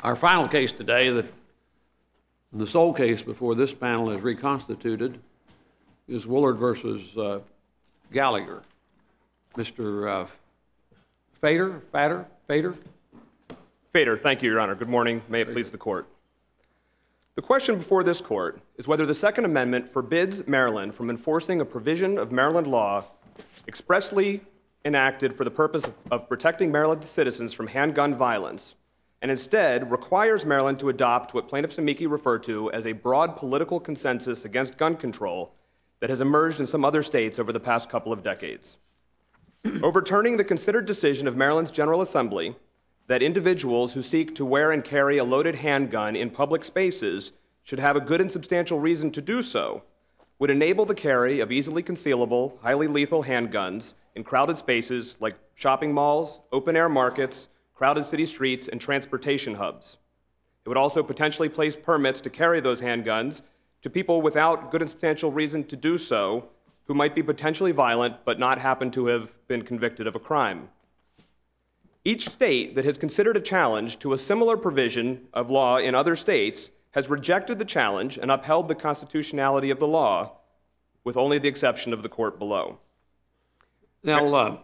Our final case today, the sole case before this panel is reconstituted, is Woolard versus Gallagher. Mr. Fader? Fader, thank you, Your Honor. Good morning. May it please the Court. The question before this Court is whether the Second Amendment forbids Maryland from enforcing a provision of Maryland law expressly enacted for the purpose of protecting Maryland's citizens from handgun violence, and instead requires Maryland to adopt what plaintiffs amici refer to as a broad political consensus against gun control that has emerged in some other states over the past couple of decades. Overturning the considered decision of Maryland's General Assembly that individuals who seek to wear and carry a loaded handgun in public spaces should have a good and substantial reason to do so would enable the carry of easily concealable, highly lethal handguns in crowded spaces like shopping malls, open-air markets, crowded city streets, and transportation hubs. It would also potentially place permits to carry those handguns to people without good and substantial reason to do so who might be potentially violent but not happen to have been convicted of a crime. Each state that has considered a challenge to a similar provision of law in other states has rejected the challenge and upheld the constitutionality of the law, with only the exception of the court below. Now,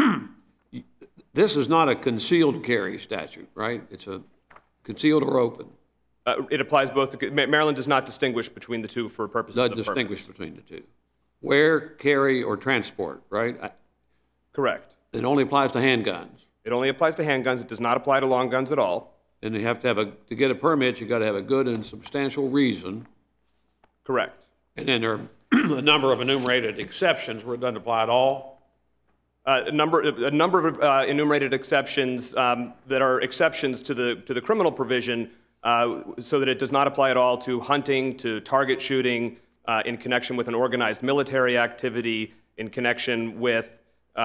this is not a concealed carry statute, right? It's a concealed or open. It applies both to, Maryland does not distinguish between the two for purposes of the Doesn't distinguish between the two. Wear, carry, or transport, right? Correct. It only applies to handguns. It only applies to handguns. It does not apply to long guns at all. And you have to have to get a permit, you've got to have a good and substantial reason. Correct. And then there are a number of enumerated exceptions where it doesn't apply at all. A number of enumerated exceptions that are exceptions to the criminal provision, so that it does not apply at all to hunting, to target shooting, in connection with an organized military activity, in connection with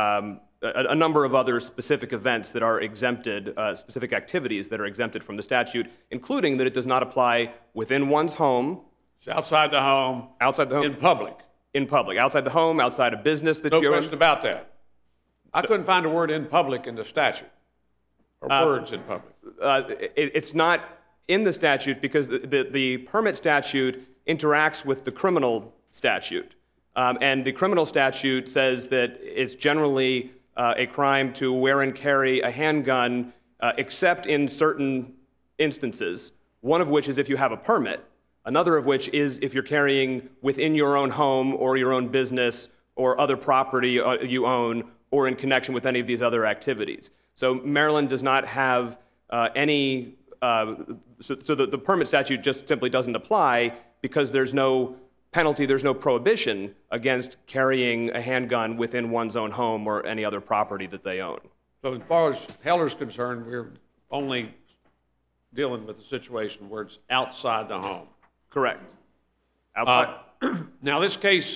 a number of other specific events that are exempted, specific activities that are exempted from the statute, including that it does not apply within one's home. It's outside the home. Outside the home. In public. In public. Outside the home, outside a business that you're in. No question about that. I couldn't find a word in public in the statute, or words in public. It's not in the statute because the permit statute interacts with the criminal statute. And the criminal statute says that it's generally a crime to wear and carry a handgun, except in certain instances, one of which is if you have a permit, another of which is if you're carrying within your own home or your own business or other property you own or in connection with any of these other activities. So Maryland does not have any, so the permit statute just simply doesn't apply because there's no penalty, there's no prohibition against carrying a handgun within one's own home or any other property that they own. So as far as Heller's concerned, we're only dealing with a situation where it's outside the home. Correct. Outside. Now this case,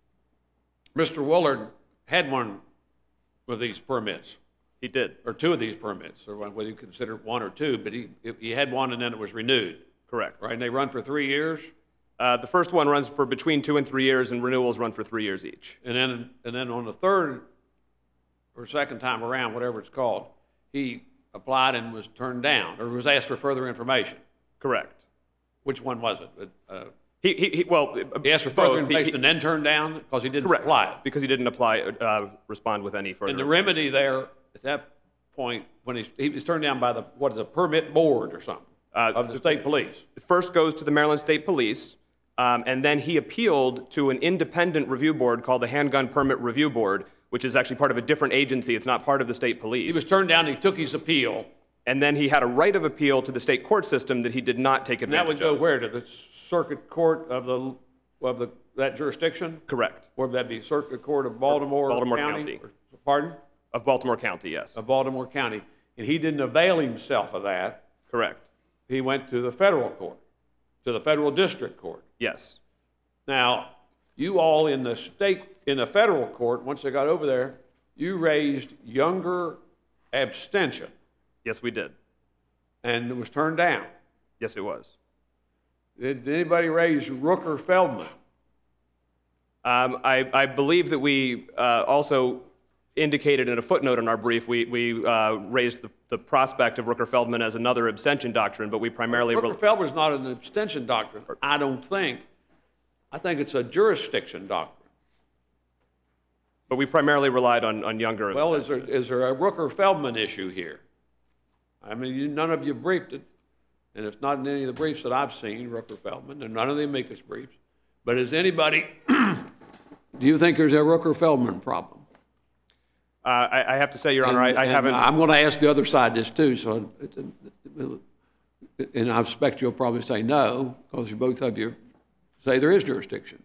Mr. Woolard had one of these permits. He did. Or two of these permits, or whether you consider one or two, but he had one and then it was renewed. Correct. Right, and they run for 3 years? The first one runs for between 2 and 3 years, and renewals run for 3 years each. And then on the third or second time around, whatever it's called, he applied and was turned down, or was asked for further information. Correct. Which one was it? He asked for further information and then turned down because he didn't apply. Because he didn't respond with any further. And the remedy there at that point, when he was turned down by the permit board or something of the state police. It first goes to the Maryland State Police, and then he appealed to an independent review board called the Handgun Permit Review Board, which is actually part of a different agency. It's not part of the state police. He was turned down. He took his appeal. And then he had a right of appeal to the state court system that he did not take advantage of. And that would go where? To the circuit court of that jurisdiction? Correct. Or would that be circuit court of Baltimore County? Pardon? Of Baltimore County, yes. Of Baltimore County. And he didn't avail himself of that. Correct. He went to the federal court, to the federal district court. Yes. Now, you all in the federal court, once they got over there, you raised younger abstention. Yes, we did. And it was turned down. Yes, it was. Did anybody raise Rooker-Feldman? I believe that we also indicated in a footnote in our brief, we raised the prospect of Rooker-Feldman as another abstention doctrine, but we primarily... Rooker-Feldman is not an abstention doctrine, I don't think. I think it's a jurisdiction doctrine. But we primarily relied on Younger. Well, is there a Rooker-Feldman issue here? I mean, none of you briefed it, and it's not in any of the briefs that I've seen, Rooker-Feldman, and none of the amicus briefs. But is anybody, do you think there's a Rooker-Feldman problem? I have to say, Your Honor, I haven't... I'm going to ask the other side this too, and I expect you'll probably say no, because both of you say there is jurisdiction.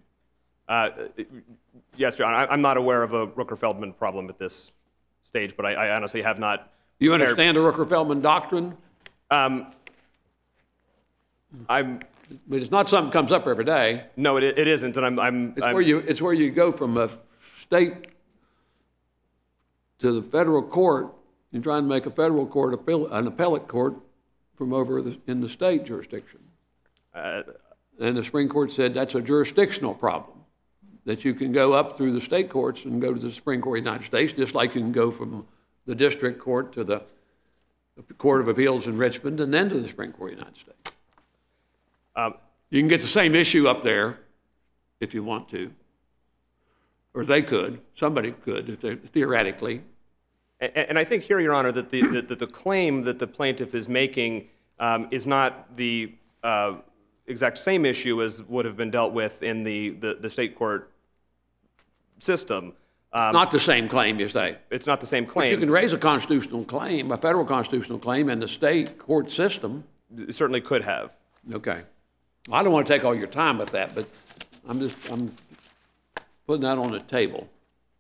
Yes, Your Honor, I'm not aware of a Rooker-Feldman problem at this stage, but I honestly have not... You understand the Rooker-Feldman doctrine? But it's not something that comes up every day. No, it isn't, and It's where you go from a state to the federal court. You're trying to make a federal court an appellate court from over in the state jurisdiction. And the Supreme Court said that's a jurisdictional problem, that you can go up through the state courts and go to the Supreme Court of the United States, just like you can go from the district court to the Court of Appeals in Richmond and then to the Supreme Court of the United States. You can get the same issue up there if you want to, or they could. Somebody could, theoretically. And I think here, Your Honor, that the claim that the plaintiff is making is not the exact same issue as would have been dealt with in the state court system. Not the same claim, you say? It's not the same claim. But you can raise a constitutional claim, a federal constitutional claim, in the state court system. It certainly could have. Okay. I don't want to take all your time with that, but I'm putting that on the table.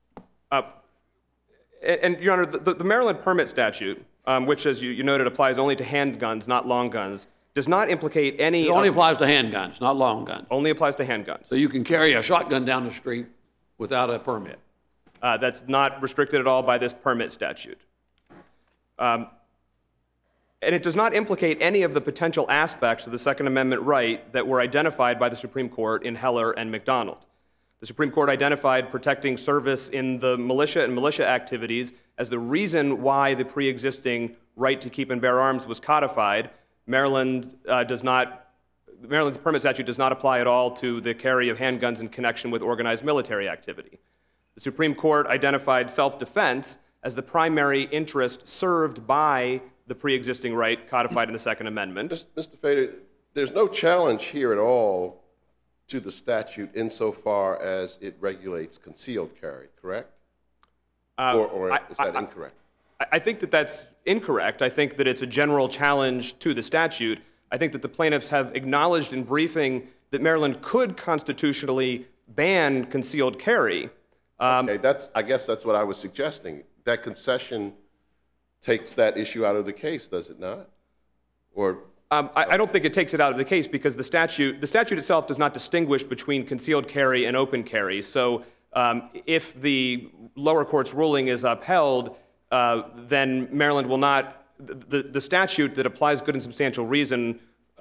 And, Your Honor, the Maryland permit statute, which, as you noted, applies only to handguns, not long guns, does not implicate any... It only applies to handguns, not long guns. Only applies to handguns. So you can carry a shotgun down the street without a permit. That's not restricted at all by this permit statute. And it does not implicate any of the potential aspects of the Second Amendment right that were identified by the Supreme Court in Heller and McDonald. The Supreme Court identified protecting service in the militia and militia activities as the reason why the pre-existing right to keep and bear arms was codified. Maryland's permit statute does not apply at all to the carry of handguns in connection with organized military activity. The Supreme Court identified self-defense as the primary interest served by the pre-existing right codified in the Second Amendment. Mr. Fader, there's no challenge here at all to the statute insofar as it regulates concealed carry, correct? Or is that incorrect? I think that that's incorrect. I think that it's a general challenge to the statute. I think that the plaintiffs have acknowledged in briefing that Maryland could constitutionally ban concealed carry. Okay, I guess that's what I was suggesting. That concession takes that issue out of the case, does it not? Or I don't think it takes it out of the case because the statute itself does not distinguish between concealed carry and open carry. So if the lower court's ruling is upheld, then Maryland will not, the statute that applies good and substantial reason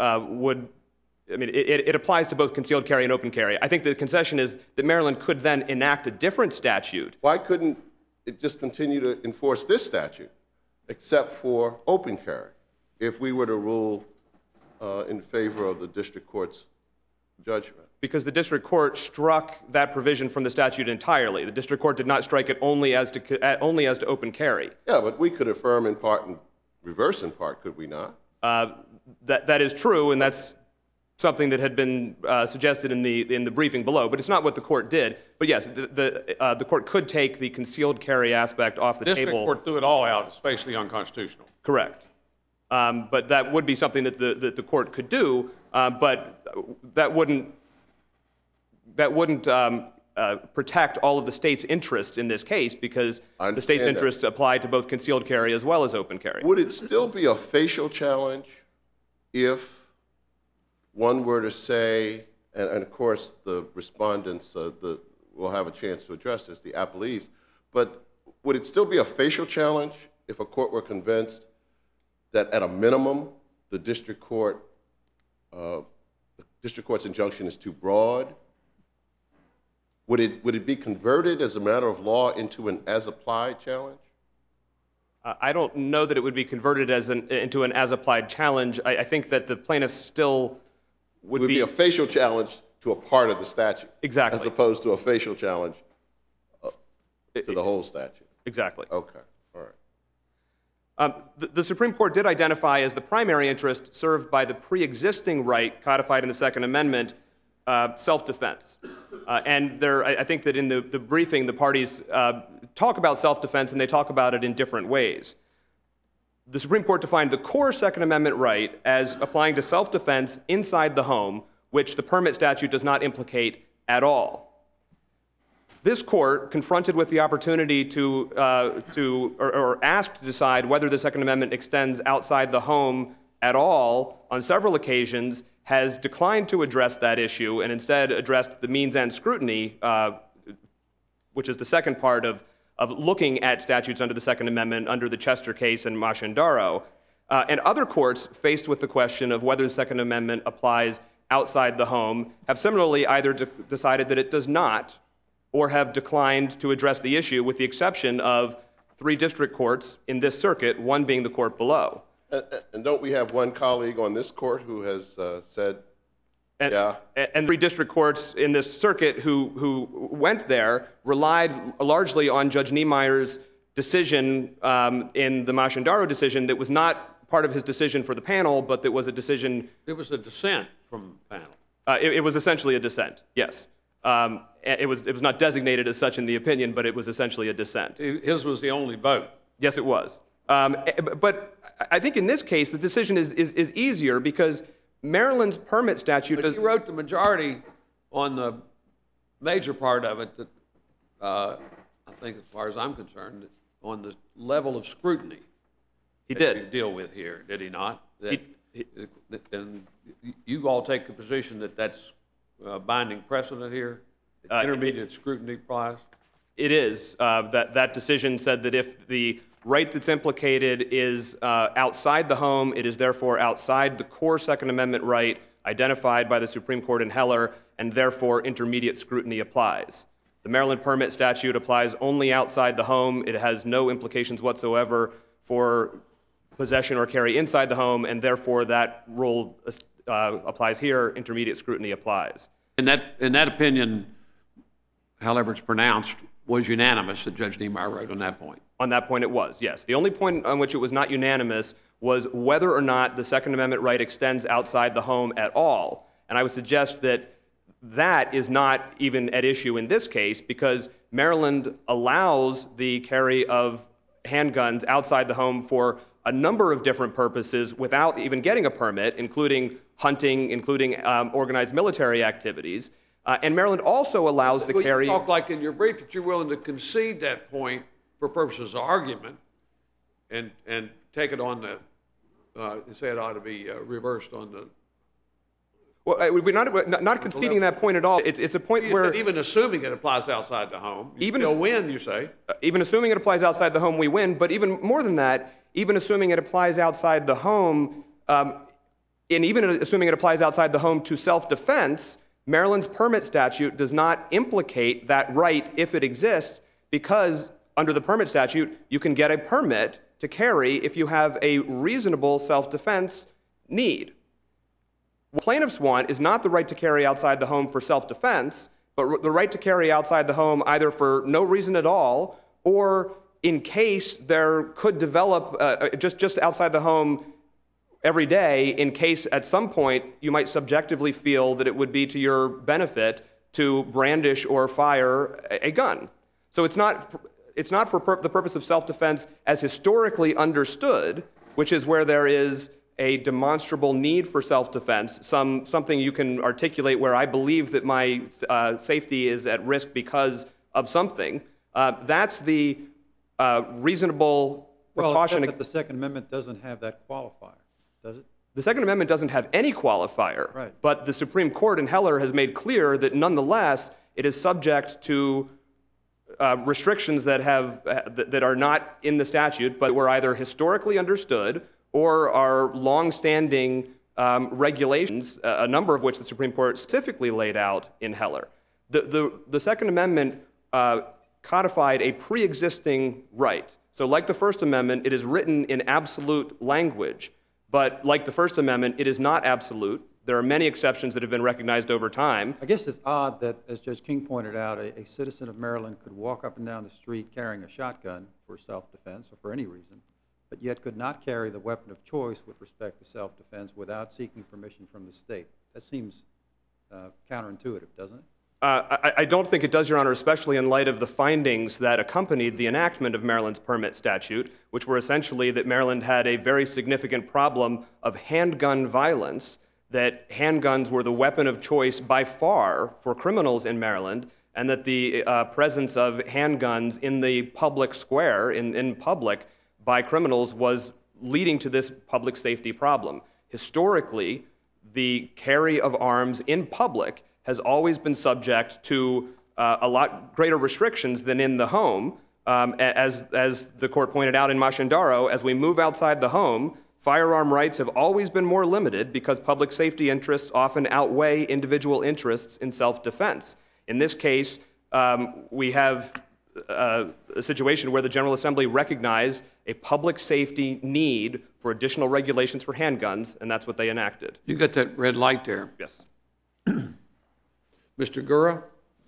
it applies to both concealed carry and open carry. I think the concession is that Maryland could then enact a different statute. Why couldn't it just continue to enforce this statute except for open carry if we were to rule in favor of the district court's judgment? Because the district court struck that provision from the statute entirely. The district court did not strike it only as to open carry. Yeah, but we could affirm in part and reverse in part, could we not? That is true, and that's something that had been suggested in the briefing below, but it's not what the court did. But yes, the court could take the concealed carry aspect off the table. The district court threw it all out. It's basically unconstitutional. Correct. But that would be something that the court could do, but that wouldn't protect all of the state's interests in this case because the state's interests apply to both concealed carry as well as open carry. Would it still be a facial challenge if one were to say, and of course the respondents will have a chance to address this, the appellees, but would it still be a facial challenge if a court were convinced that at a minimum the district court's injunction is too broad? Would it be converted as a matter of law into an as-applied challenge? I don't know that it would be converted into an as-applied challenge. I think that the plaintiffs still would It would be a facial challenge to a part of the statute. Exactly. As opposed to a facial challenge to the whole statute. Exactly. Okay. All right. The Supreme Court did identify as the primary interest served by the pre-existing right codified in the Second Amendment self-defense. And I think that in the briefing, the parties talk about self-defense, and they talk about it in different ways. The Supreme Court defined the core Second Amendment right as applying to self-defense inside the home, which the permit statute does not implicate at all. This court, confronted with the opportunity or asked to decide whether the Second Amendment extends outside the home at all on several occasions, has declined to address that issue and instead addressed the means and scrutiny, which is the second part of looking at statutes under the Second Amendment under the Chester case and Machindaro. And other courts, faced with the question of whether the Second Amendment applies outside the home, have similarly either decided that it does not or have declined to address the issue, with the exception of 3 district courts in this circuit, one being the court below. And don't we have one colleague on this court who has said, yeah? And 3 district courts in this circuit who went there relied largely on Judge Niemeyer's decision in the Machindaro decision that was not part of his decision for the panel, but that was a decision... It was a dissent from the panel. It was essentially a dissent, yes. It was not designated as such in the opinion, but it was essentially a dissent. His was the only vote. Yes, it was. But I think in this case, the decision is easier because Maryland's permit statute... But you wrote the majority on the major part of it that, I think as far as I'm concerned, on the level of scrutiny. He did. You deal with here, did he not? And you all take the position that that's binding precedent here? Intermediate scrutiny applies? It is. That decision said that if the right that's implicated is outside the home, it is therefore outside the core Second Amendment right identified by the Supreme Court in Heller, and therefore intermediate scrutiny applies. The Maryland permit statute applies only outside the home. It has no implications whatsoever for possession or carry inside the home, and therefore that rule applies here. Intermediate scrutiny applies. And that opinion, however it's pronounced, was unanimous that Judge Niemeyer wrote on that point. On that point it was, yes. The only point on which it was not unanimous was whether or not the Second Amendment right extends outside the home at all. And I would suggest that that is not even at issue in this case because Maryland allows the carry of handguns outside the home for a number of different purposes without even getting a permit, including hunting, including organized military activities. And Maryland also allows the carry... You talk like in your brief that you're willing to concede that point for purposes of argument and take it on the... say it ought to be reversed on the... Well, we're not conceding that point at all. It's a point where... Even assuming it applies outside the home, you still win, you say. Even assuming it applies outside the home, we win. But even more than that, even assuming it applies outside the home, and even assuming it applies outside the home to self-defense, Maryland's permit statute does not implicate that right if it exists because under the permit statute, you can get a permit to carry if you have a reasonable self-defense need. What plaintiffs want is not the right to carry outside the home for self-defense, but the right to carry outside the home either for no reason at all or in case there could develop just outside the home every day in case at some point you might subjectively feel that it would be to your benefit to brandish or fire a gun. So it's not for the purpose of self-defense as historically understood, which is where there is a demonstrable need for self-defense, something you can articulate where I believe that my safety is at risk because of something. That's the reasonable precaution. Well, except that the Second Amendment doesn't have that qualifier, does it? The Second Amendment doesn't have any qualifier, right. But the Supreme Court in Heller has made clear that nonetheless it is subject to restrictions that are not in the statute but were either historically understood or are long-standing regulations, a number of which the Supreme Court specifically laid out in Heller. The Second Amendment codified a pre-existing right. So like the First Amendment, it is written in absolute language. But like the First Amendment, it is not absolute. There are many exceptions that have been recognized over time. I guess it's odd that, as Judge King pointed out, a citizen of Maryland could walk up and down the street carrying a shotgun for self-defense or for any reason, but yet could not carry the weapon of choice with respect to self-defense without seeking permission from the state. That seems counterintuitive, doesn't it? I don't think it does, Your Honor, especially in light of the findings that accompanied the enactment of Maryland's permit statute, which were essentially that Maryland had a very significant problem of handgun violence, that handguns were the weapon of choice by far for criminals in Maryland, and that the presence of handguns in the public square, in public, by criminals was leading to this public safety problem. Historically, the carry of arms in public has always been subject to a lot greater restrictions than in the home. As the court pointed out in Mashindaro, as we move outside the home, firearm rights have always been more limited because public safety interests often outweigh individual interests in self-defense. In this case, we have a situation where the General Assembly recognized a public safety need for additional regulations for handguns, and that's what they enacted. You got that red light there. Yes. Mr. Gura?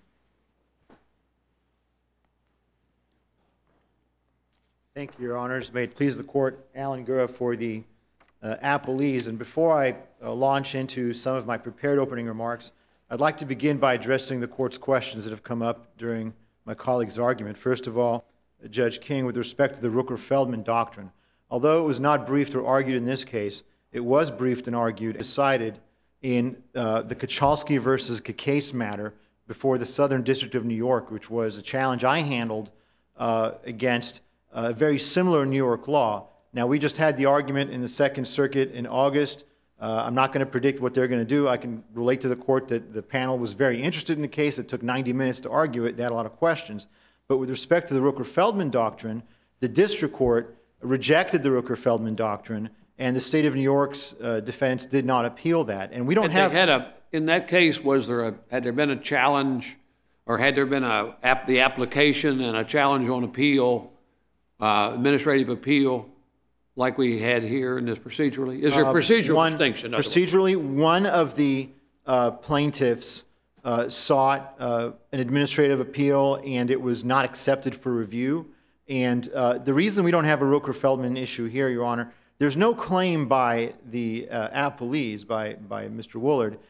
Thank you, Your Honors. May it please the Court, Alan Gura for the appellees. And before I launch into some of my prepared opening remarks, I'd like to begin by addressing the Court's questions that have come up during my colleague's argument. First of all, Judge King, with respect to the Rooker-Feldman doctrine, although it was not briefed or argued in this case, it was briefed and argued and decided in the Kachalski versus Kacase matter before the Southern District of New York, which was a challenge I handled against a very similar New York law. Now, we just had the argument in the Second Circuit in August. I'm not going to predict what they're going to do. I can relate to the Court that the panel was very interested in the case. It took 90 minutes to argue it. They had a lot of questions. But with respect to the Rooker-Feldman doctrine, the District Court rejected the Rooker-Feldman doctrine, and the State of New York's defense did not appeal that. And we don't have... In that case, had there been a challenge, or had there been the application and a challenge on appeal, administrative appeal, like we had here in this procedurally? Is there a procedural distinction? Procedurally, one of the plaintiffs sought an administrative appeal, and it was not accepted for review. And the reason we don't have a Rooker-Feldman issue here, Your Honor, there's no claim by the appellees, by Mr. Woolard,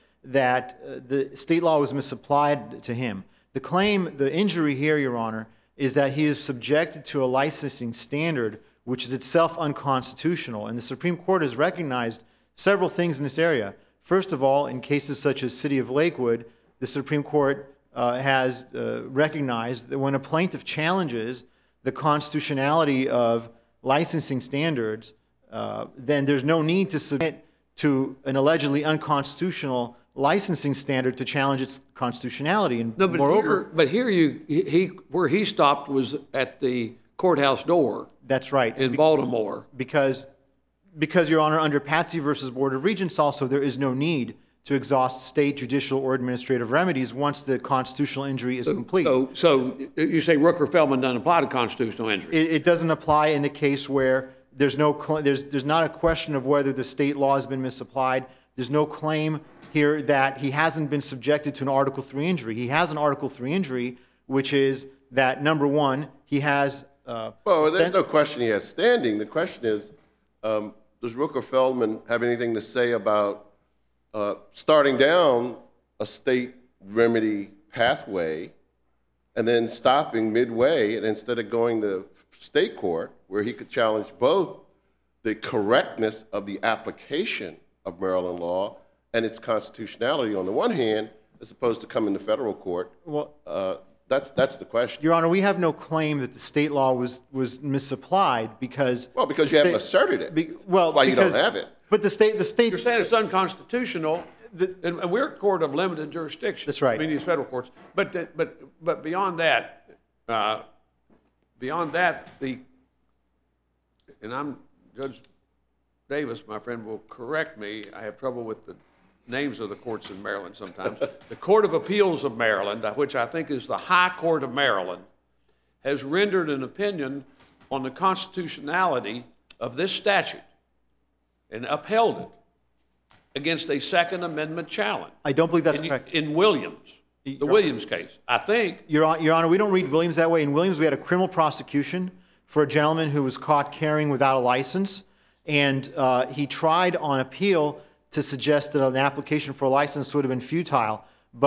that the state law was misapplied to him. The claim, the injury here, Your Honor, is that he is subjected to a licensing standard which is itself unconstitutional. And the Supreme Court has recognized several things in this area. First of all, in cases such as City of Lakewood, the Supreme Court has recognized that when a plaintiff challenges the constitutionality of licensing standards, then there's no need to submit to an allegedly unconstitutional licensing standard to challenge its constitutionality. And no, but here, where he stopped was at the courthouse door. That's right. In Baltimore. Because, Your Honor, under Patsy versus Board of Regents also, there is no need to exhaust state, judicial, or administrative remedies once the constitutional injury is complete. So you say Rooker-Feldman doesn't apply to constitutional injury? It doesn't apply in the case where there's not a question of whether the state law has been misapplied. There's no claim here that he hasn't been subjected to an Article III injury. He has an Article III injury, which is that, number one, he has... well, there's no question he has standing. The question is, does Rooker-Feldman have anything to say about starting down a state remedy pathway and then stopping midway, and instead of going to state court, where he could challenge both the correctness of the application of Maryland law and its constitutionality on the one hand, as opposed to coming to federal court? Well, that's the question. Your Honor, we have no claim that the state law was misapplied because... Well, because you haven't asserted it. That's why you don't have it. But the state... You're saying it's unconstitutional, and we're a court of limited jurisdiction. That's right. I mean, these federal courts. But beyond that, and Judge Davis, my friend, will correct me. I have trouble with the names of the courts in Maryland sometimes. The Court of Appeals of Maryland, which I think is the High Court of Maryland, has rendered an opinion on the constitutionality of this statute and upheld it against a Second Amendment challenge. I don't believe that's correct. In Williams, the Williams case. I think. Your Honor, we don't read Williams that way. In Williams, we had a criminal prosecution for a gentleman who was caught carrying without a license, and he tried on appeal to suggest that an application for a license would have been futile.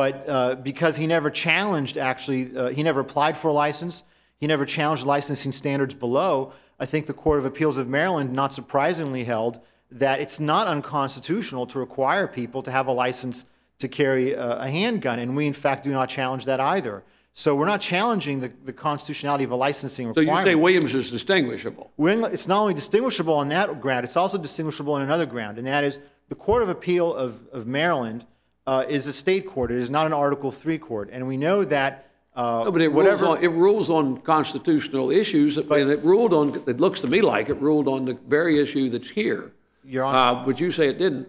But because he never challenged, he never applied for a license, he never challenged licensing standards below, I think the Court of Appeals of Maryland, not surprisingly, held that it's not unconstitutional to require people to have a license to carry a handgun, and we, in fact, do not challenge that either. So we're not challenging the constitutionality of a licensing requirement. So you say Williams is distinguishable? It's not only distinguishable on that ground, it's also distinguishable on another ground, and that is the Court of Appeal of Maryland is a state court. It is not an Article III court, and we know that no, but it rules on constitutional issues, and it ruled on, it looks to me like it ruled on the very issue that's here. Your Honor, but you say it didn't.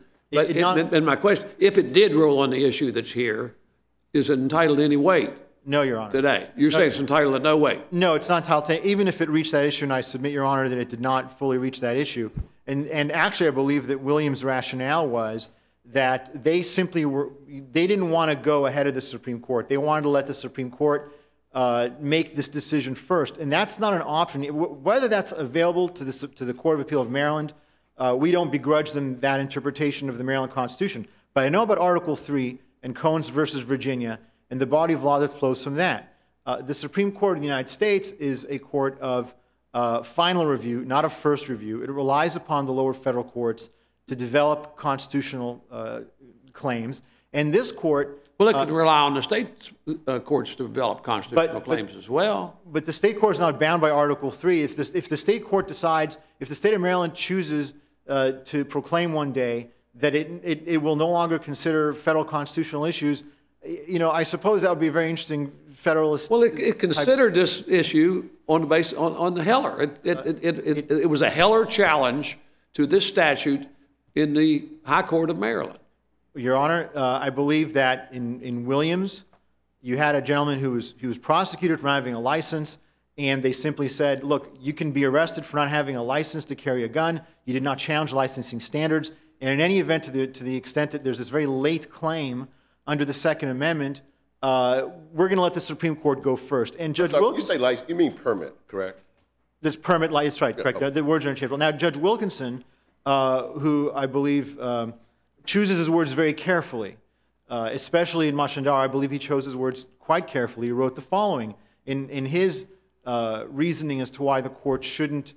And my question, if it did rule on the issue that's here, is it entitled to any weight? No, Your Honor. Today. You say it's entitled to no weight. No, it's not entitled to, even if it reached that issue, and I submit, Your Honor, that it did not fully reach that issue. And actually, I believe that Williams' rationale was that they didn't want to go ahead of the Supreme Court. They wanted to let the Supreme Court make this decision first. And that's not an option. Whether that's available to the Court of Appeal of Maryland, we don't begrudge them that interpretation of the Maryland Constitution. But I know about Article III and Cohns versus Virginia and the body of law that flows from that. The Supreme Court of the United States is a court of final review, not of first review. It relies upon the lower federal courts to develop constitutional claims. And this court... Well, it could rely on the state courts to develop constitutional claims as well. But the state court is not bound by Article III. If the state court decides, if the state of Maryland chooses to proclaim one day that it will no longer consider federal constitutional issues, you know, I suppose that would be a very interesting federalist... Well, it considered this issue on the basis on the Heller. It was a Heller challenge to this statute in the High Court of Maryland. Your Honor, I believe that in Williams, you had a gentleman who was prosecuted for not having a license, and they simply said, look, you can be arrested for not having a license to carry a gun. You did not challenge licensing standards. And in any event, to the extent that there's this very late claim under the Second Amendment, we're going to let the Supreme Court go first. And Judge Wilkinson... You say license, you mean permit, correct? This permit, that's right, correct. The words are interchangeable. Now, Judge Wilkinson, who I believe chooses his words very carefully, especially in Machandar, I believe he chose his words quite carefully. He wrote the following in his reasoning as to why the court shouldn't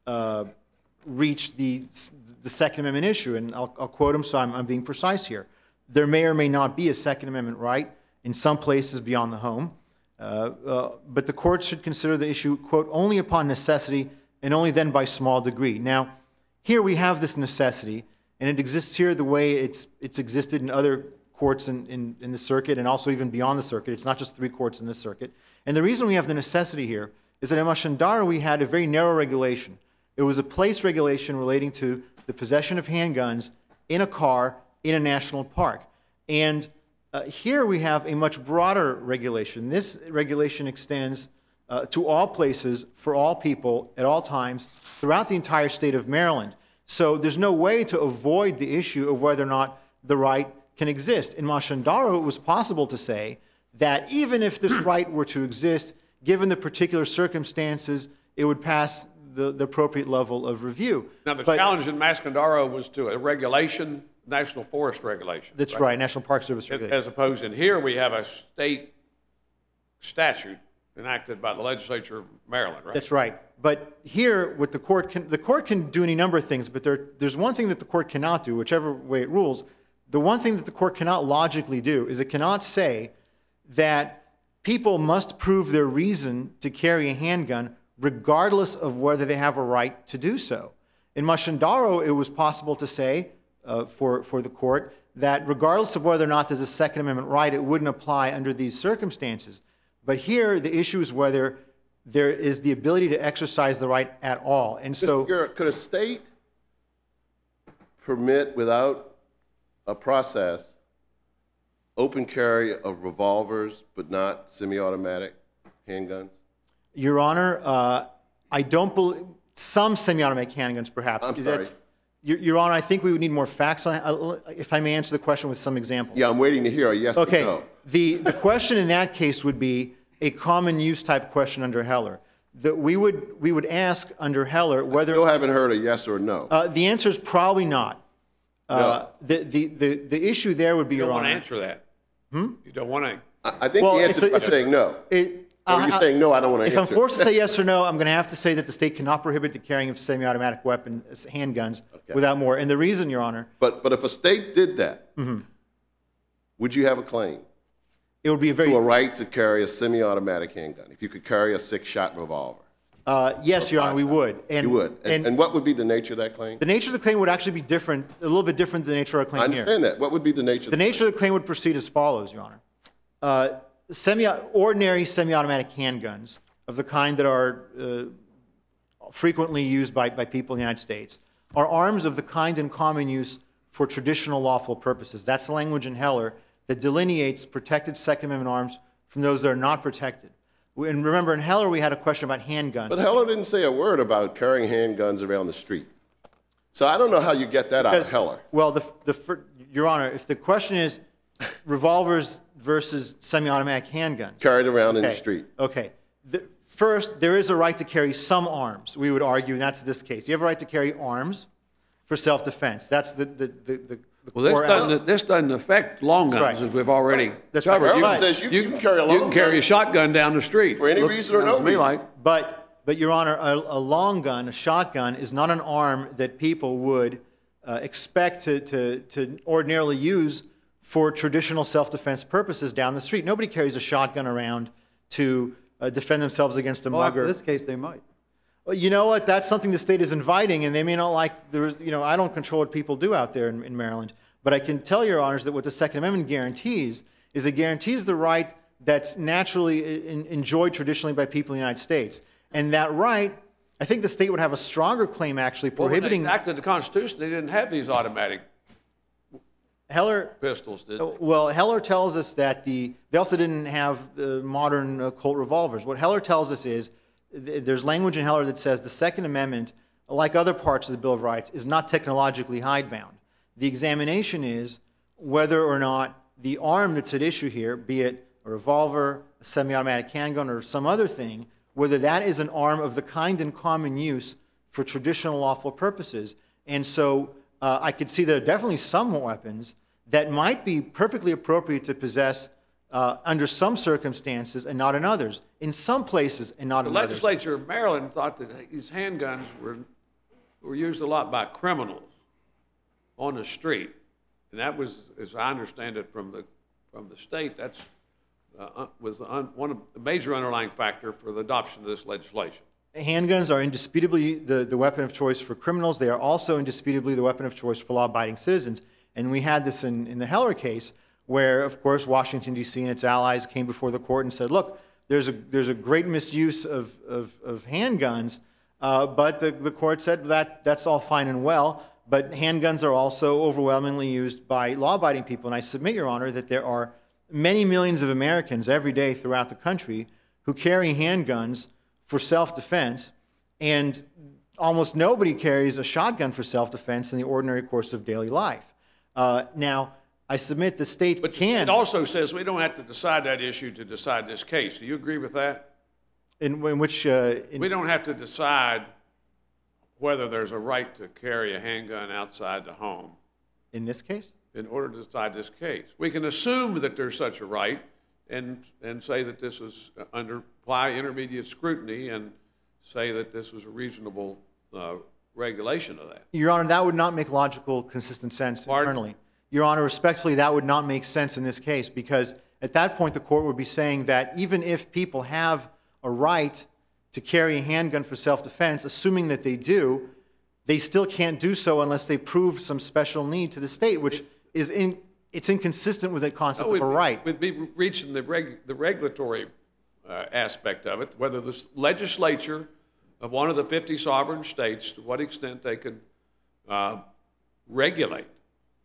reach the Second Amendment issue. And I'll quote him, so I'm being precise here. There may or may not be a Second Amendment right in some places beyond the home, but the court should consider the issue, quote, only upon necessity and only then by small degree. Now, here we have this necessity, and it exists here the way it's existed in other courts in the circuit and also even beyond the circuit. It's not just 3 courts in this circuit. And the reason we have the necessity here is that in Machandar we had a very narrow regulation. It was a place regulation relating to the possession of handguns in a car in a national park. And here we have a much broader regulation. This regulation extends to all places, for all people, at all times, throughout the entire state of Maryland. So there's no way to avoid the issue of whether or not the right can exist. In Machandar, it was possible to say that even if this right were to exist, given the particular circumstances, it would pass the appropriate level of review. Now, the challenge in Machandar was to a regulation, National Forest regulation. That's right, National Park Service regulation. As opposed in here, we have a state statute enacted by the legislature of Maryland, right? That's right. But here, what the court can do any number of things, but there's one thing that the court cannot do, whichever way it rules. The one thing that the court cannot logically do is it cannot say that people must prove their reason to carry a handgun regardless of whether they have a right to do so. In Machandar, it was possible to say for the court that regardless of whether or not there's a Second Amendment right, it wouldn't apply under these circumstances. But here, the issue is whether there is the ability to exercise the right at all. And so, could a state permit without a process open carry of revolvers but not semi-automatic handguns? Your Honor, I don't believe some semi-automatic handguns, perhaps. I'm sorry. Your Honor, I think we would need more facts on that. If I may answer the question with some examples. Yeah, I'm waiting to hear a yes or Okay. no. The question in that case would be a common use type question under Heller. That we would ask under Heller whether Still haven't heard a yes or no. the answer is probably not. No. The issue there would be, You Your don't want Honor. to answer that. You don't want to. I think the answer is by saying no. Or you're saying no, I don't want to If I'm answer. forced to say yes or no, I'm going to have to say that the state cannot prohibit the carrying of semi-automatic weapons, handguns, without more. And the reason, Your Honor, But if a state did that, would you have a claim it would be a to a very right to carry a semi-automatic handgun if you could carry a 6-shot revolver? yes, Your Honor, we would. And, You would. And what would be the nature of that claim? the nature of the claim would actually be different, a little bit different than the nature of our I claim here. understand that. What would be the nature of The nature of the claim would proceed as follows, Your Honor. Ordinary semi-automatic handguns of the kind that are frequently used by people in the United States are arms of the kind in common use for traditional lawful purposes. That's the language in Heller that delineates protected Second Amendment arms from those that are not protected. And remember, in Heller, we had a question about handguns. But Heller didn't say a word about carrying handguns around the street. So I don't know how you get that out of Heller. Well, Your Honor, if the question is revolvers versus semi-automatic handguns. Carried around in the street. Okay. First, there is a right to carry some arms, we would argue, and that's this case. You have a right to carry arms for self-defense. That's the Well, core this doesn't affect long guns, right. as we've already That's covered. right. Heller says you can carry a long You can carry gun a shotgun down the street. for any reason or no Sounds to me reason. like. But Your Honor, a long gun, a shotgun, is not an arm that people would expect to ordinarily use for traditional self-defense purposes down the street. Nobody carries a shotgun around to defend themselves against a Well, mugger. in this case, they might. Well, you know what? That's something the state is inviting, and they may not like. I don't control what people do out there in Maryland, but I can tell Your Honors that what the Second Amendment guarantees is it guarantees the right that's naturally enjoyed traditionally by people in the United States, and that right, I think the state would have a stronger claim actually prohibiting. When they enacted the Constitution, they didn't have these automatic Heller. pistols, did they? Well, Heller tells us that they also didn't have the modern Colt revolvers. What Heller tells us is there's language in Heller that says the Second Amendment, like other parts of the Bill of Rights, is not technologically hidebound. The examination is whether or not the arm that's at issue here, be it a revolver, a semi-automatic handgun, or some other thing, whether that is an arm of the kind in common use for traditional lawful purposes. And so I could see there are definitely some weapons that might be perfectly appropriate to possess under some circumstances and not in others. In some places and not The in others. legislature of Maryland thought that these handguns were used a lot by criminals on the street, and that was, as I understand it from the state, that's was one of the major underlying factor for the adoption of this legislation. Handguns are indisputably the weapon of choice for criminals. They are also indisputably the weapon of choice for law-abiding citizens. And we had this in the Heller case, where, of course, Washington, D.C. and its allies came before the court and said, look, there's a great misuse of handguns, but the court said that's all fine and well, but handguns are also overwhelmingly used by law-abiding people. And I submit, Your Honor, that there are many millions of Americans every day throughout the country who carry handguns for self-defense, and almost nobody carries a shotgun for self-defense in the ordinary course of daily life. Now, I submit the state can. It also says we don't have to decide that issue to decide this case. Do you agree with that? In which we don't have to decide whether there's a right to carry a handgun outside the home. In this case? In order to decide this case. We can assume that there's such a right and say that this is apply intermediate scrutiny and say that this was a reasonable regulation of that. Your Honor, that would not make logical, consistent sense internally. Your Honor, respectfully, that would not make sense in this case, because at that point the court would be saying that even if people have a right to carry a handgun for self-defense, assuming that they do, they still can't do so unless they prove some special need to the state, which is it's inconsistent with that concept of a right. We'd be reaching the regulatory aspect of it, whether the legislature of one of the 50 sovereign states, to what extent they could regulate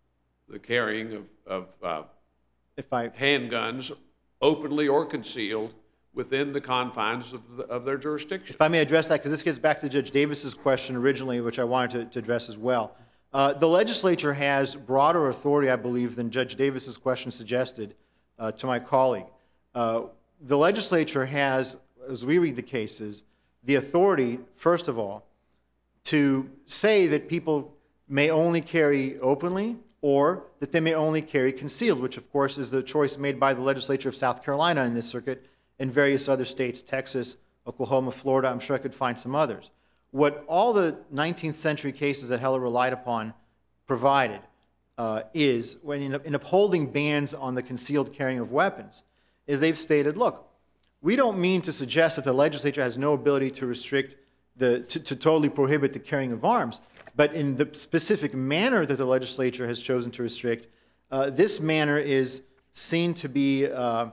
the carrying of If I handguns, openly or concealed, within the confines of their jurisdiction. If I may address that, because this gets back to Judge Davis's question originally, which I wanted to address as well. The legislature has broader authority, I believe, than Judge Davis's question suggested to my colleague. The legislature has, as we read the cases, the authority, first of all, to say that people may only carry openly or that they may only carry concealed, which, of course, is the choice made by the legislature of South Carolina in this circuit and various other states, Texas, Oklahoma, Florida. I'm sure I could find some others. What all the 19th century cases that Heller relied upon provided is, when in upholding bans on the concealed carrying of weapons, is they've stated, look, we don't mean to suggest that the legislature has no ability to restrict, to totally prohibit the carrying of arms, but in the specific manner that the legislature has chosen to restrict, this manner is seen to be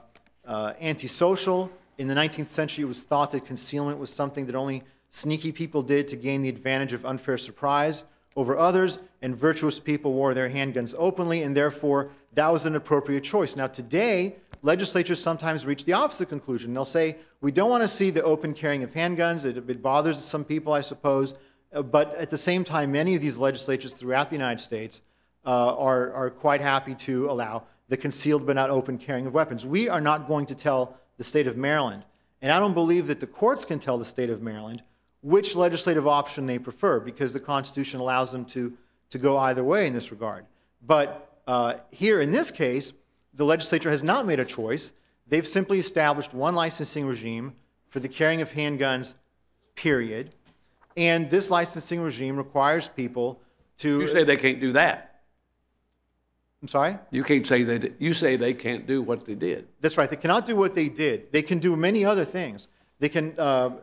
antisocial. In the 19th century, it was thought that concealment was something that only sneaky people did to gain the advantage of unfair surprise over others, and virtuous people wore their handguns openly, and therefore that was an appropriate choice. Now today, legislatures sometimes reach the opposite conclusion. They'll say, we don't want to see the open carrying of handguns. It bothers some people, I suppose, but at the same time, many of these legislatures throughout the United States are quite happy to allow the concealed but not open carrying of weapons. We are not going to tell the state of Maryland, and I don't believe that the courts can tell the state of Maryland which legislative option they prefer, because the Constitution allows them to go either way in this regard. But here in this case, the legislature has not made a choice. They've simply established one licensing regime for the carrying of handguns, period. And this licensing regime requires people to... You say they can't do that. I'm sorry? You can't say that. You say they can't do what they did. That's right. They cannot do what they did. They can do many other things. They can,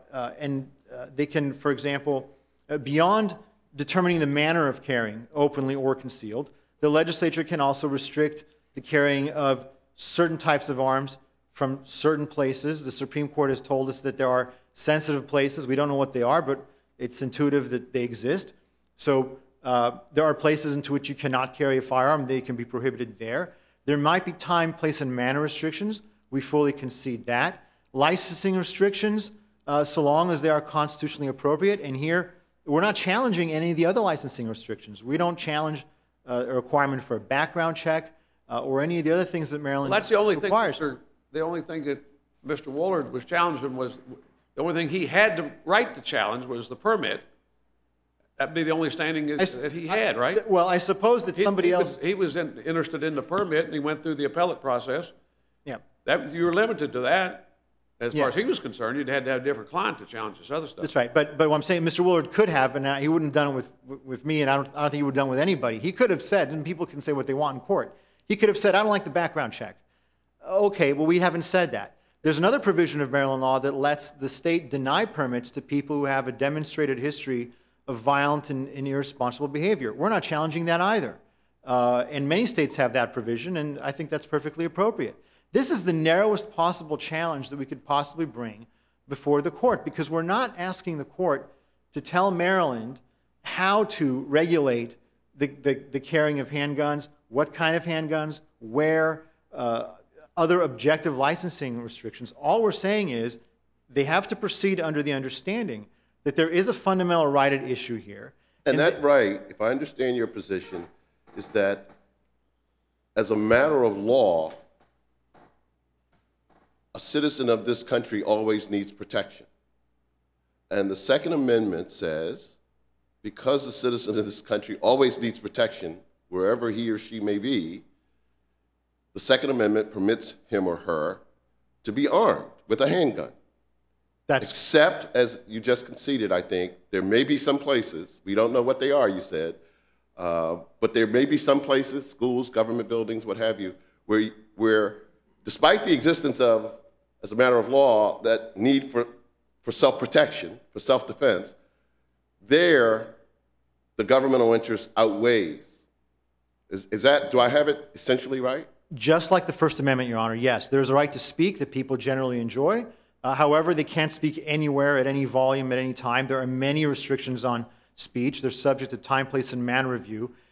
they can, for example, beyond determining the manner of carrying, openly or concealed, the legislature can also restrict the carrying of certain types of arms from certain places. The Supreme Court has told us that there are sensitive places. We don't know what they are, but it's intuitive that they exist. So there are places into which you cannot carry a firearm. They can be prohibited there. There might be time, place, and manner restrictions. We fully concede that. Licensing restrictions, so long as they are constitutionally appropriate. And here, we're not challenging any of the other licensing restrictions. We don't challenge a requirement for a background check or any of the other things that Maryland Well, that's the only requires. thing, the only thing that Mr. Woolard was challenging was, the only thing he had the right to challenge was the permit. That'd be the only standing that he had, right? Well, I suppose that somebody else... He was interested in the permit, and he went through the appellate process. Yeah. You were limited to that. As Yeah. far as he was concerned, you'd had to have a different client to challenge this other stuff. That's right. But what I'm saying, Mr. Woolard could have, and he wouldn't have done it with me, and I don't think he would have done it with anybody. He could have said, and people can say what they want in court, he could have said, I don't like the background check. Okay, well, we haven't said that. There's another provision of Maryland law that lets the state deny permits to people who have a demonstrated history of violent and irresponsible behavior. We're not challenging that either. And many states have that provision, and I think that's perfectly appropriate. This is the narrowest possible challenge that we could possibly bring before the court, because we're not asking the court to tell Maryland how to regulate the carrying of handguns, what kind of handguns, where, other objective licensing restrictions. All we're saying is they have to proceed under the understanding that there is a fundamental right at issue here. And that right, if I understand your position, is that as a matter of law, a citizen of this country always needs protection. And the Second Amendment says, because a citizen of this country always needs protection, wherever he or she may be, the Second Amendment permits him or her to be armed with a handgun. Except, as you just conceded, I think, there may be some places, we don't know what they are, you said, but there may be some places, schools, government buildings, what have you, where despite the existence of, as a matter of law, that need for self-protection, for self-defense, there the governmental interest outweighs. Is that, do I have it essentially right? Just like the First Amendment, Your Honor, yes. There's a right to speak that people generally enjoy. However, they can't speak anywhere at any volume at any time. There are many restrictions on speech. They're subject to time, place, and manner review.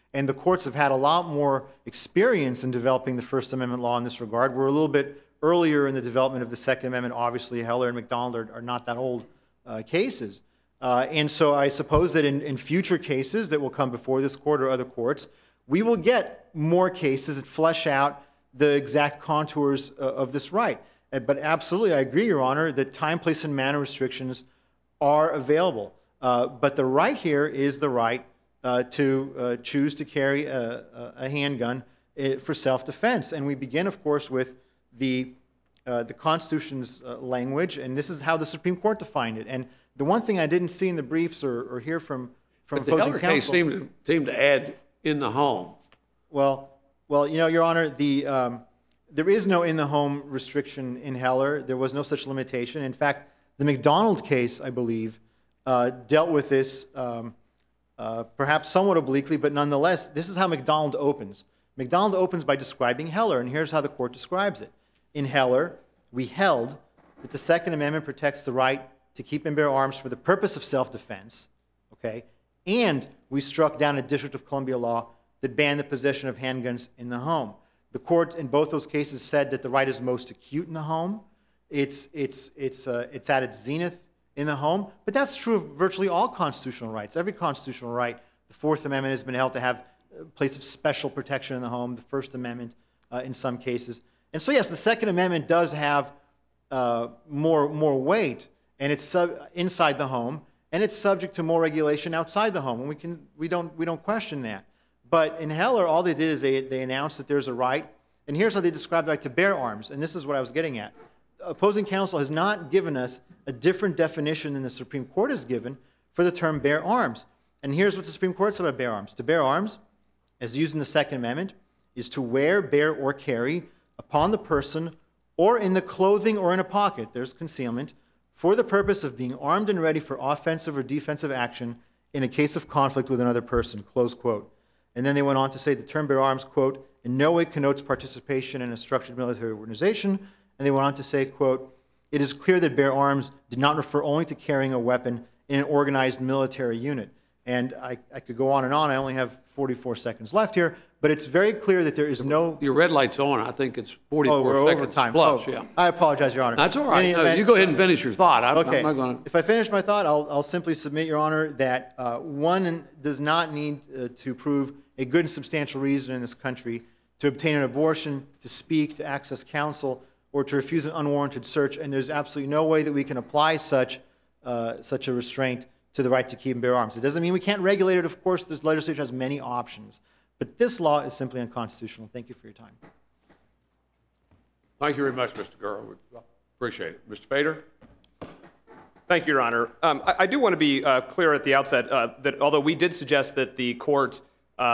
And the courts have had a lot more experience in developing the First Amendment law in this regard. We're a little bit earlier in the development of the Second Amendment. Obviously, Heller and McDonald are not that old cases. And so I suppose that in future cases that will come before this court or other courts, we will get more cases that flesh out the exact contours of this right. But absolutely, I agree, Your Honor, that time, place, and manner restrictions are available. But the right here is the right to choose to carry a handgun for self-defense. And we begin, of course, with the Constitution's language, and this is how the Supreme Court defined it. And the one thing I didn't see in the briefs or hear from opposing counsel... But the Heller case seemed to add in the home. Well, Your Honor, there is no in-the-home restriction in Heller. There was no such limitation. In fact, the McDonald case, I believe, dealt with this perhaps somewhat obliquely, but nonetheless, this is how McDonald opens. McDonald opens by describing Heller, and here's how the court describes it. In Heller, we held that the Second Amendment protects the right to keep and bear arms for the purpose of self-defense, okay? And we struck down a District of Columbia law that banned the possession of handguns in the home. The court in both those cases said that the right is most acute in the home. It's at its zenith in the home. But that's true of virtually all constitutional rights. Every constitutional right, the Fourth Amendment has been held to have a place of special protection in the home, the First Amendment in some cases. And so, yes, the Second Amendment does have more weight, and it's inside the home, and it's subject to more regulation outside the home. And we don't question that. But in Heller, all they did is they announced that there's a right, and here's how they described the right to bear arms, and this is what I was getting at. Opposing counsel has not given us a different definition than the Supreme Court has given for the term bear arms. And here's what the Supreme Court said about bear arms. To bear arms, as used in the Second Amendment, is to wear, bear, or carry upon the person or in the clothing or in a pocket, there's concealment, for the purpose of being armed and ready for offensive or defensive action in a case of conflict with another person, close quote. And then they went on to say the term bear arms, quote, in no way connotes participation in a structured military organization. And they went on to say, quote, it is clear that bear arms did not refer only to carrying a weapon in an organized military unit. And I could go on and on. I only have 44 seconds left here. But it's very clear that there is no... Your red light's on. I think it's 44 we're seconds over time. plus. Yeah. I apologize, Your Honor. That's all right. No, you go ahead and finish your thought. I'm not going to... If I finish my thought, I'll simply submit, Your Honor, that one does not need to prove a good and substantial reason in this country to obtain an abortion, to speak, to access counsel, or to refuse an unwarranted search. And there's absolutely no way that we can apply such a restraint to the right to keep and bear arms. It doesn't mean we can't regulate it. Of course, this legislature has many options. But this law is simply unconstitutional. Thank you for your time. Thank you very much, Mr. Gurrow. We appreciate it. Mr. Fader? Thank you, Your Honor. I do want to be clear at the outset that although we did suggest that the court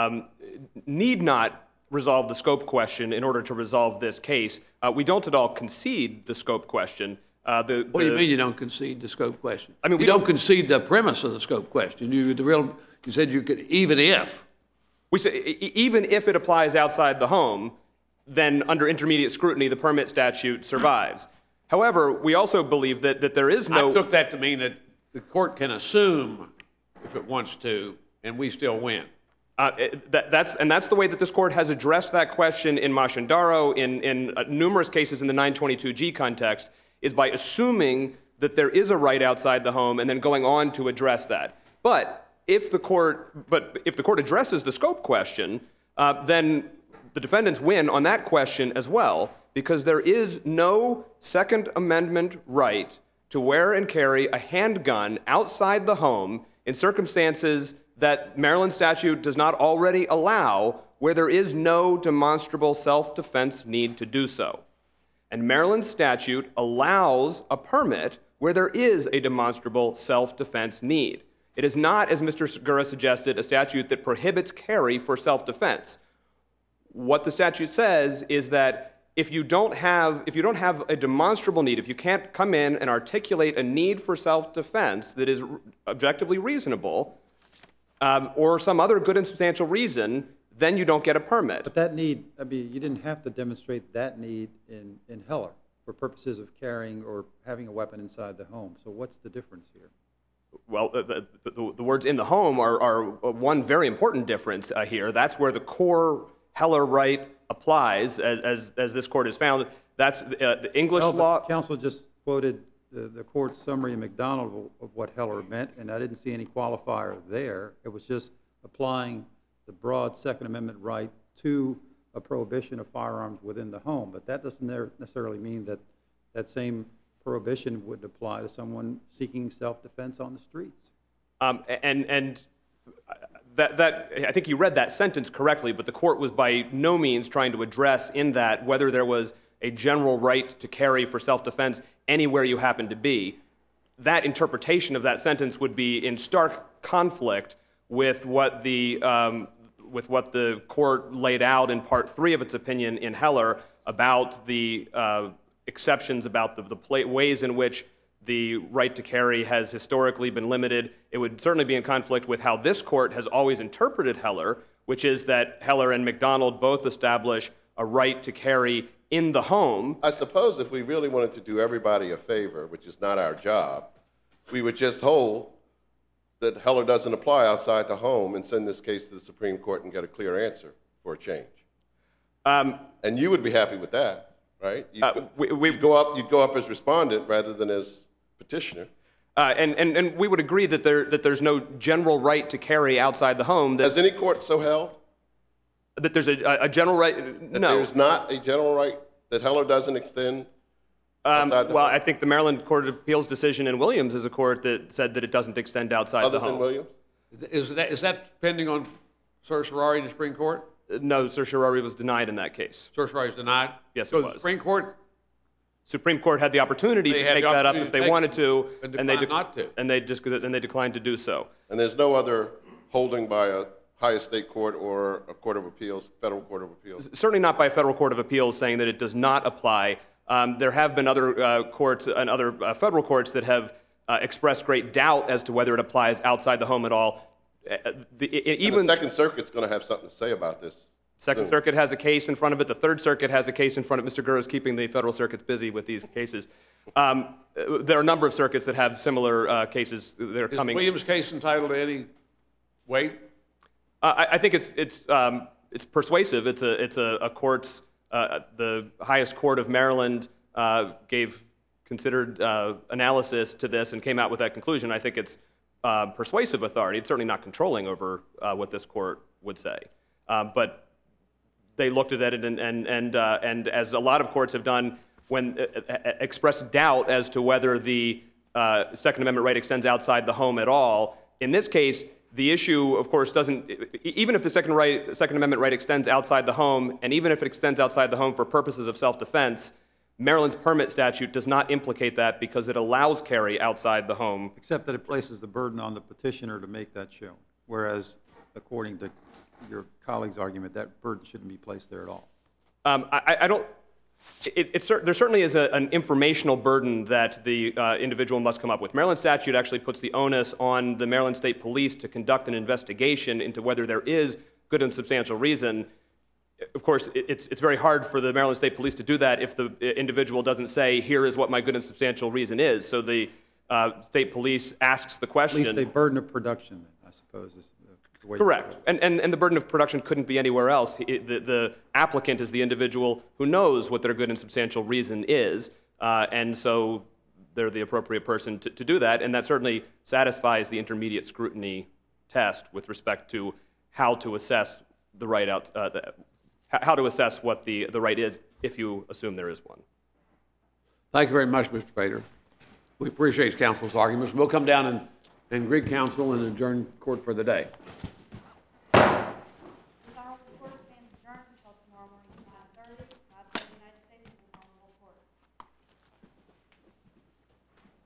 need not resolve the scope question in order to resolve this case, we don't at all concede the scope question. What do you mean you don't concede the scope question? I mean, you don't concede the premise of the scope question. You said you could, even if. We say even if it applies outside the home, then under intermediate scrutiny, the permit statute survives. However, we also believe that there is no... I took that to mean that the court can assume if it wants to, and we still win. That's the way that this court has addressed that question in Mashandaro, in numerous cases in the 922G context, is by assuming that there is a right outside the home and then going on to address that. But if the court addresses the scope question, then the defendants win on that question as well, because there is no Second Amendment right to wear and carry a handgun outside the home in circumstances that Maryland statute does not already allow, where there is no demonstrable self-defense need to do so. And Maryland statute allows a permit where there is a demonstrable self-defense need. It is not, as Mr. Segura suggested, a statute that prohibits carry for self-defense. What the statute says is that if you don't have a demonstrable need, if you can't come in and articulate a need for self-defense that is objectively reasonable, or some other good and substantial reason, then you don't get a permit. But that need, I mean, you didn't have to demonstrate that need in Heller for purposes of carrying or having a weapon inside the home. So what's the difference here? well, the words "in the home" are one very important difference here. That's where the core Heller right applies, as this court has found. That's the English law. Counsel just quoted the court's summary in McDonald of what Heller meant, and I didn't see any qualifier there. It was just applying the broad Second Amendment right to a prohibition of firearms within the home. But that doesn't necessarily mean that that same prohibition would apply to someone seeking self-defense on the streets. And that I think you read that sentence correctly, but the court was by no means trying to address in that whether there was a general right to carry for self-defense anywhere you happen to be. That interpretation of that sentence would be in stark conflict with what the court laid out in Part 3 of its opinion in Heller about the exceptions, about the ways in which the right to carry has historically been limited. It would certainly be in conflict with how this court has always interpreted Heller, which is that Heller and McDonald both establish a right to carry in the home. I suppose if we really wanted to do everybody a favor, which is not our job, we would just hold that Heller doesn't apply outside the home and send this case to the Supreme Court and get a clear answer for a change. And you would be happy with that, right? You'd go up as respondent rather than as petitioner. And we would agree that there's no general right to carry outside the home. Has any court so held? That there's a general right? No. That there's not a general right that Heller doesn't extend outside the home? Well, I think the Maryland Court of Appeals decision in Williams is a court that said that it doesn't extend outside the home. Other than Williams? Is that pending on certiorari in the Supreme Court? No, certiorari was denied in that case. Certiorari was denied? Yes, so it was. The Supreme Court had the opportunity to take that up if they wanted to, and they declined not to. And they declined to do so. And there's no other holding by a highest state court or a court of appeals, federal court of appeals? Certainly not by a federal court of appeals saying that it does not apply. There have been other courts and other federal courts that have expressed great doubt as to whether it applies outside the home at all. Even the Second Circuit's going to have something to say about this. Second Circuit has a case in front of it. The Third Circuit has a case in front of it. Mr. Gurr is keeping the federal circuits busy with these cases. There are a number of circuits that have similar cases that are coming. Is Williams' case entitled to any weight? I think it's persuasive. It's a court's the highest court of Maryland gave considered analysis to this and came out with that conclusion. I think it's persuasive authority. It's certainly not controlling over what this court would say, but they looked at it and as a lot of courts have done when expressed doubt as to whether the Second Amendment right extends outside the home at all. In this case, the issue, of course, doesn't, even if the Second Amendment right extends outside the home, and even if it extends outside the home for purposes of self-defense, Maryland's permit statute does not implicate that because it allows carry outside the home. Except that it places the burden on the petitioner to make that show, whereas, according to your colleague's argument, that burden shouldn't be placed there at all. I don't. There certainly is an informational burden that the individual must come up with. Maryland statute actually puts the onus on the Maryland State Police to conduct an investigation into whether there is good and substantial reason. Of course, it's very hard for the Maryland State Police to do that if the individual doesn't say, here is what my good and substantial reason is. So the State Police asks the question. At least a burden of production, I suppose, is the way. Correct. And the burden of production couldn't be anywhere else. The applicant is the individual who knows what their good and substantial reason is, and so they're the appropriate person to do that, and that certainly satisfies the intermediate scrutiny test with respect to how to assess the right how to assess what the right is if you assume there is one. Thank you very much, Mr. Fader. We appreciate counsel's arguments. We'll come down and greet counsel and adjourn court for the day.